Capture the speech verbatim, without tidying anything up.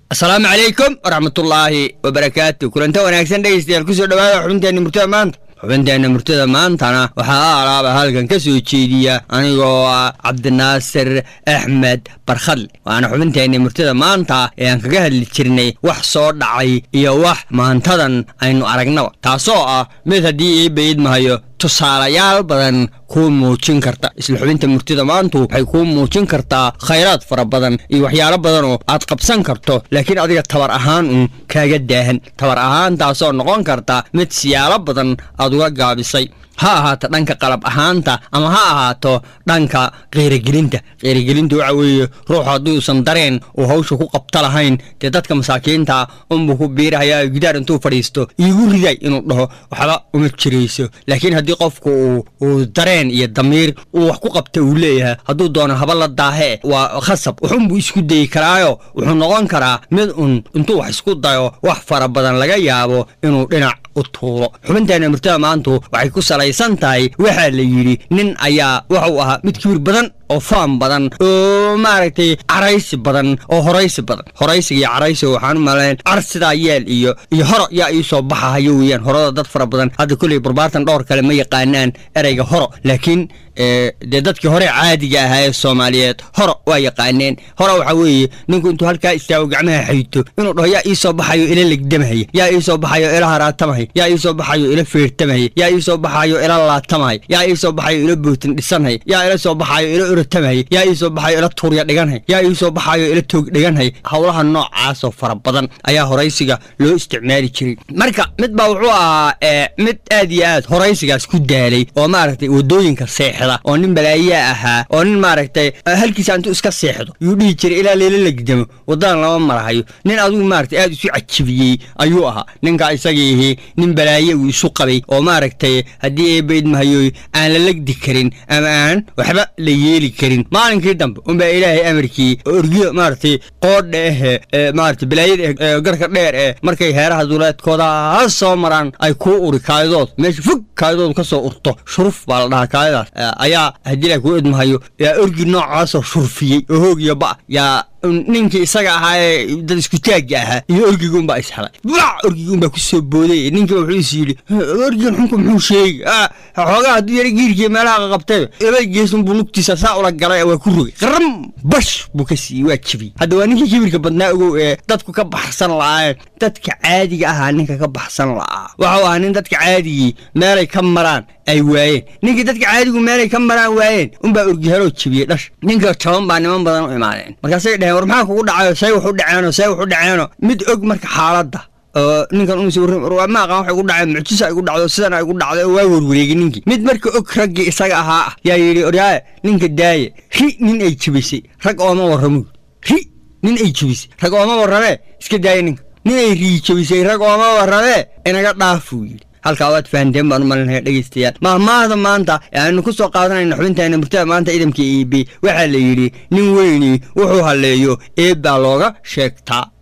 السلام عليكم ورحمة الله وبركاته. كلنتا wanaagsan dhageystayaal ku soo dhawaada xubinteena murtada maanta. xubinteena murtada maantana waxaa alaaba halkan ka soo jeediya anigoo Cabdinaasir Axmed Barkhad. waana xubinteena murtada maanta ee aan kaga hadli jirnay wax soo dhacay iyo wax maantadan aynu aragnaba, taasoo ah mid haddii ay bayd mahayo tusaalayaal badan ku muujin karta. isla xubinta murtida maantu waxay ku muujin kartaa khayraad fara badan iyo waxyaalo badan oo aad qabsan karto, laakiin adiga tabar ahaan un kaaga daahan. tabar ahaan taasoo noqon karta mid siyaalo badan aad uga gaabisay, ha ahaato dhanka qalab ahaanta ama ha ahaato dhanka qeyragelinta. qeyragelinta waxa weeye ruux haddii uusan dareen uu hawsha ku qabta lahayn, dee dadka masaakiinta unbuu ku biirahayaa gidaar intuu fadhiisto iigu riday inuu dhaho waxba uma jirayso. laakiin haddii qofku uu dareen iyo damiir uu wax ku qabta uu leeyahay, hadduu doono haba la daahe waa khasab wuxuunbuu isku dayi karaayo wuxuu noqon karaa mid un intuu wax isku dayo wax fara badan laga yaabo inuu dhinac u tuuro. xubinteena murtada maantu waxay ku salaysan tahay waxaa la yidhi nin ayaa wuxuu ahaa mid kibir badan oo faan badan oo maaragtay caraysi badan oo horaysi badan. horaysiga iyo caraysiga waxaan u malayn car sidaa yeel iyo iyo horo yaa ii soo baxahayo weeyaan. horada dad fara badan hadda kolley barbaartan dhowr kale ma yaqaanaan ereyga horo, laakiin dee dadkii hore caadiga ahaa ee Soomaaliyeed horo waa yaqaaneen. horo waxa weeye ninku intuu halkaa istaago gacmaha xayto inuu dhaho yaa ii soo baxayo ila legdamaya, yaa ii soo baxayo ila haraatamaya, yaa ii soo baxayo ila feertamaya, yaa ii soo baxayo ila laatamaya, yaa ii soo baxayo ila bootin dhisanaya, yaa ila soo baxayo ila uratamaya, yaa ii soo baxayo ila tuurya dhiganaya, yaa ii soo baxayo ila toog dhiganaya. hawlaha noocaas oo fara badan ayaa horaysiga loo isticmaali jiray. marka mid baa wuxuu ahaa mid aad iyo aad horaysigaas ku daalay oo maaragtay wadooyinka seexda oo nin balaayaa ahaa oo nin maaragtay halkiisa intuu iska seexdo yuu dhihi jiray ilaa leela legdamo wadaan lama marahayo. nin adigu maaragtay aad isu cajibiyey ayuu ahaa ninka isagii nin balaaye uu isu qabay oo maaragtay haddii ay bayd mahayo aan la legdi karin ama aan waxba la yeeli karin. maalinkii dambe unbaa ilaahay amarkii orgiyo maaragtay qoodha eh maaragtay balaayada garka dheer ee markay heeraha duleedkooda soo maraan ay ku uri kaayadood meesha fog kaayadood ka soo urto shuruf baa la dhahaa. kaayadaas ayaa haddii la ku idmahayo yaa orgi noocaasoo shurfiyey oo hoog iyo ba yaa ninkii isaga ahaa ee dad isku taagga ahaa iyo orgiguunbaa ishelay. bac orgiguunbaa ku soo booday. ninkiiba wuxuu is yidhi orgigan xunku muxuu sheegi xoogaa hadduu yara giirkii meelaha qabtay laba geesunbuu lugtiisa saa ula galay waa ku rogay qaram bash buu ka siiyey waa jibiyey. hadda waa ninkii kibirka badnaa ogow ee dadku ka baxsan la'aayeen. dadka caadiga ahaa ninka ka baxsan la'aa waxuu ahaa nin dadka caadigii meelay ka maraan ay waayeen. ninkii dadka caadigu meelay ka maraan waayeen unbaa orgiheloo jibiyey dhash. ninka jaban baa niman badan u imaadeen markaasay dhaheen war maxaa kugu dhacayo say wuxu dhaceeno say wuxu dhaceeno mid og marka xaaladda oo ninkan uu soo warram ma aqaan waxa igu dhacay mucjisa igu dhacdo sidana igu dhacday waa warwareegay ninkii. mid marka og raggii isaga ahaa yaa yidhi oryaa ninka daaye ri nin ay jibisay rag ooma warramo ri nin ay jibisay rag ooma warrame iska daaye ninka nin ay rii jibisay rag ooma warrame inaga dhaafuu yidhi. halkaa waad fahanteen baan u malinaya dhegeystayaal. mahmaahda maanta ee aynu ku soo qaadanayno xubinteena murtada maanta idamka iibi waxaa la yidhi nin weyni wuxuu halleeyo eeb baa looga sheegtaa.